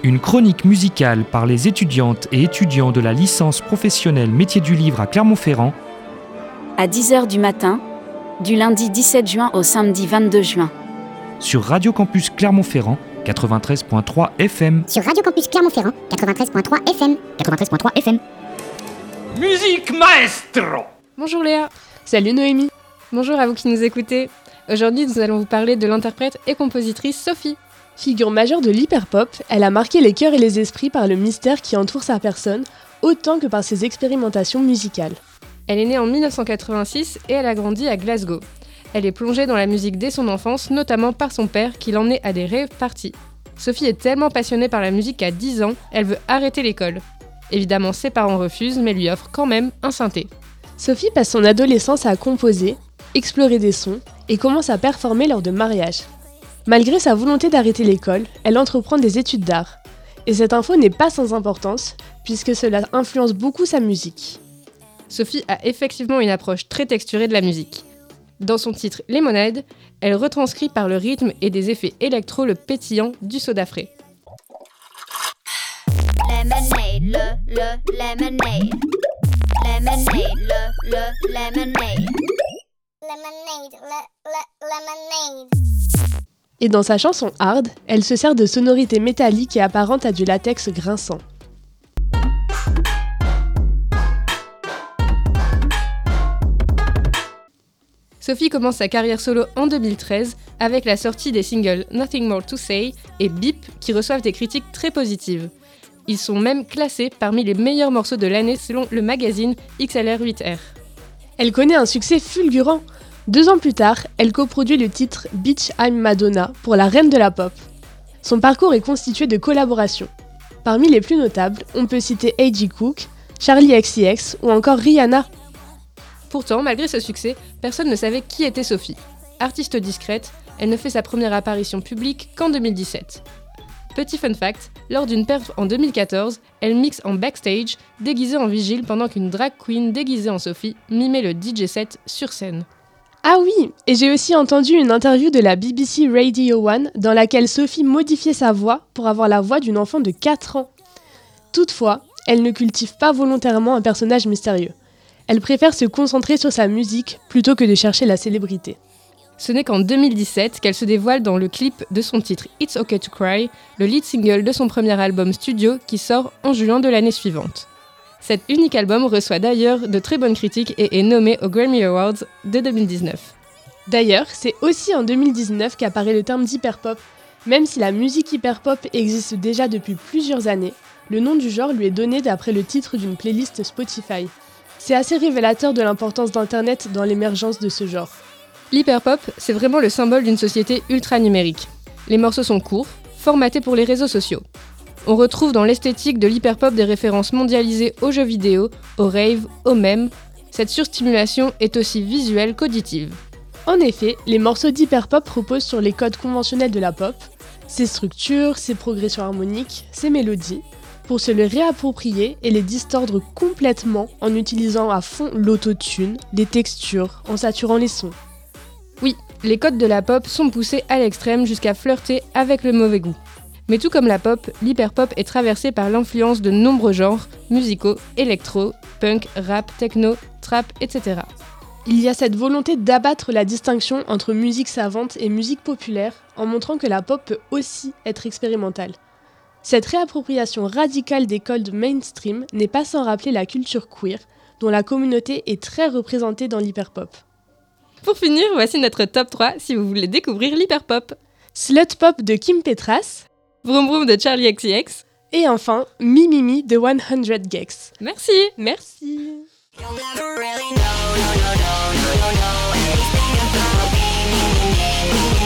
Une chronique musicale par les étudiantes et étudiants de la licence professionnelle métier du livre à Clermont-Ferrand. À 10h du matin, du lundi 17 juin au samedi 22 juin. Sur Radio Campus Clermont-Ferrand, 93.3 FM. Sur Radio Campus Clermont-Ferrand, 93.3 FM. 93.3 FM. Musique maestro! Bonjour Léa. Salut Noémie. Bonjour à vous qui nous écoutez. Aujourd'hui, nous allons vous parler de l'interprète et compositrice Sophie. Figure majeure de l'hyperpop, elle a marqué les cœurs et les esprits par le mystère qui entoure sa personne, autant que par ses expérimentations musicales. Elle est née en 1986 et elle a grandi à Glasgow. Elle est plongée dans la musique dès son enfance, notamment par son père qui l'emmenait à des rave parties. Sophie est tellement passionnée par la musique qu'à 10 ans, elle veut arrêter l'école. Évidemment, ses parents refusent, mais lui offrent quand même un synthé. Sophie passe son adolescence à composer, explorer des sons et commence à performer lors de mariages. Malgré sa volonté d'arrêter l'école, elle entreprend des études d'art. Et cette info n'est pas sans importance, puisque cela influence beaucoup sa musique. Sophie a effectivement une approche très texturée de la musique. Dans son titre Lemonade, elle retranscrit par le rythme et des effets électro le pétillant du soda frais. Lemonade, le lemonade. Lemonade, le lemonade. Lemonade, lemonade. Et dans sa chanson Hard, elle se sert de sonorités métalliques et apparentes à du latex grinçant. Sophie commence sa carrière solo en 2013 avec la sortie des singles Nothing More to Say et Beep qui reçoivent des critiques très positives. Ils sont même classés parmi les meilleurs morceaux de l'année selon le magazine XLR8R. Elle connaît un succès fulgurant. 2 ans plus tard, elle coproduit le titre Bitch I'm Madonna pour la reine de la pop. Son parcours est constitué de collaborations. Parmi les plus notables, on peut citer A.G. Cook, Charli XCX ou encore Rihanna. Pourtant, malgré ce succès, personne ne savait qui était Sophie. Artiste discrète, elle ne fait sa première apparition publique qu'en 2017. Petit fun fact, lors d'une perf en 2014, elle mixe en backstage, déguisée en vigile pendant qu'une drag queen déguisée en Sophie mimait le DJ set sur scène. Ah oui, et j'ai aussi entendu une interview de la BBC Radio 1 dans laquelle Sophie modifiait sa voix pour avoir la voix d'une enfant de 4 ans. Toutefois, elle ne cultive pas volontairement un personnage mystérieux. Elle préfère se concentrer sur sa musique plutôt que de chercher la célébrité. Ce n'est qu'en 2017 qu'elle se dévoile dans le clip de son titre It's Okay to Cry, le lead single de son premier album studio qui sort en juin de l'année suivante. Cet unique album reçoit d'ailleurs de très bonnes critiques et est nommé aux Grammy Awards de 2019. D'ailleurs, c'est aussi en 2019 qu'apparaît le terme d'hyperpop. Même si la musique hyperpop existe déjà depuis plusieurs années, le nom du genre lui est donné d'après le titre d'une playlist Spotify. C'est assez révélateur de l'importance d'Internet dans l'émergence de ce genre. L'hyperpop, c'est vraiment le symbole d'une société ultra numérique. Les morceaux sont courts, formatés pour les réseaux sociaux. On retrouve dans l'esthétique de l'hyperpop des références mondialisées aux jeux vidéo, aux raves, aux mèmes. Cette surstimulation est aussi visuelle qu'auditive. En effet, les morceaux d'hyperpop reposent sur les codes conventionnels de la pop, ses structures, ses progressions harmoniques, ses mélodies, pour se les réapproprier et les distordre complètement en utilisant à fond l'autotune, les textures, en saturant les sons. Oui, les codes de la pop sont poussés à l'extrême jusqu'à flirter avec le mauvais goût. Mais tout comme la pop, l'hyperpop est traversée par l'influence de nombreux genres musicaux, électro, punk, rap, techno, trap, etc. Il y a cette volonté d'abattre la distinction entre musique savante et musique populaire en montrant que la pop peut aussi être expérimentale. Cette réappropriation radicale des codes mainstream n'est pas sans rappeler la culture queer, dont la communauté est très représentée dans l'hyperpop. Pour finir, voici notre top 3 si vous voulez découvrir l'hyperpop. Slut Pop de Kim Petras, Vroom Vroom de Charli XCX, et enfin Mimimi de 100 Gex. Merci. Merci. You'll never really know, no, no, no, no, no, anything about me.